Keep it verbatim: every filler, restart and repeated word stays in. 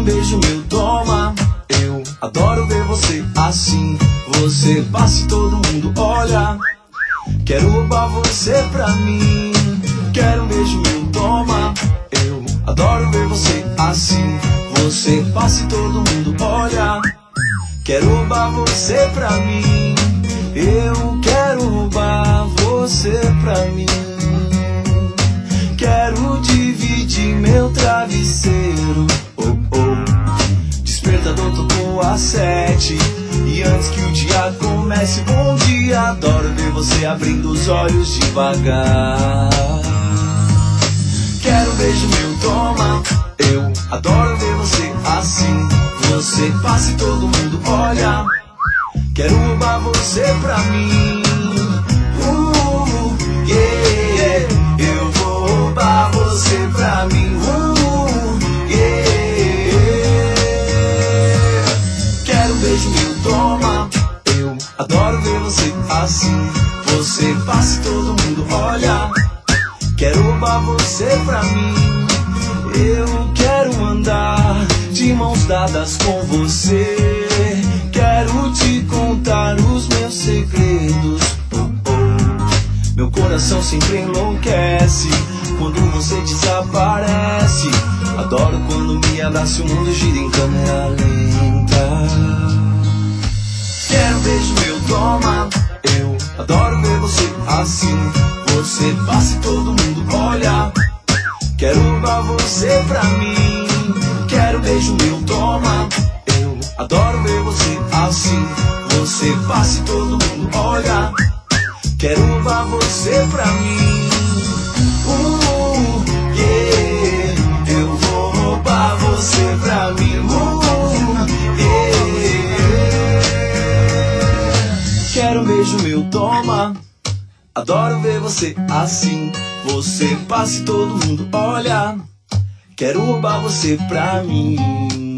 um beijo meu, toma. Eu adoro ver você assim. Você passa e todo mundo olha. Quero roubar você pra mim. Quero um beijo meu, toma. Eu adoro ver você assim. Você passa e todo mundo olha. Quero roubar você pra mim. Eu quero roubar você pra mim. Quero dividir meu travesseiro. Oh, oh. Despertador tocou às sete. E antes que o dia comece, bom dia. Adoro ver você abrindo os olhos devagar. Quero um beijo meu, toma. Eu adoro ver você assim. Você passa e todo mundo olha. Quero roubar você pra mim. Uh, yeah. Eu vou roubar você pra mim. Uh, yeah. Quero um beijo meu, toma. Eu adoro ver você assim. Você passa e todo mundo olha. Quero roubar você pra mim. Eu quero andar de mãos dadas com você. Quero te contar os meus segredos. Oh, oh. Meu coração sempre enlouquece quando você desaparece. Adoro quando me abraça e o mundo gira em câmera lenta. Quero um beijo meu, toma. Eu adoro ver você assim. Você passa e todo mundo olha. Quero roubar você pra mim. Quero um beijo meu, toma. Eu adoro ver você assim. Você passa e todo mundo olha. Quero roubar você pra mim. Uh, yeah. Eu vou roubar você pra mim. Uh, yeah. Quero um beijo meu, toma. Adoro ver você assim. Você passa e todo mundo olha. Quero roubar você pra mim.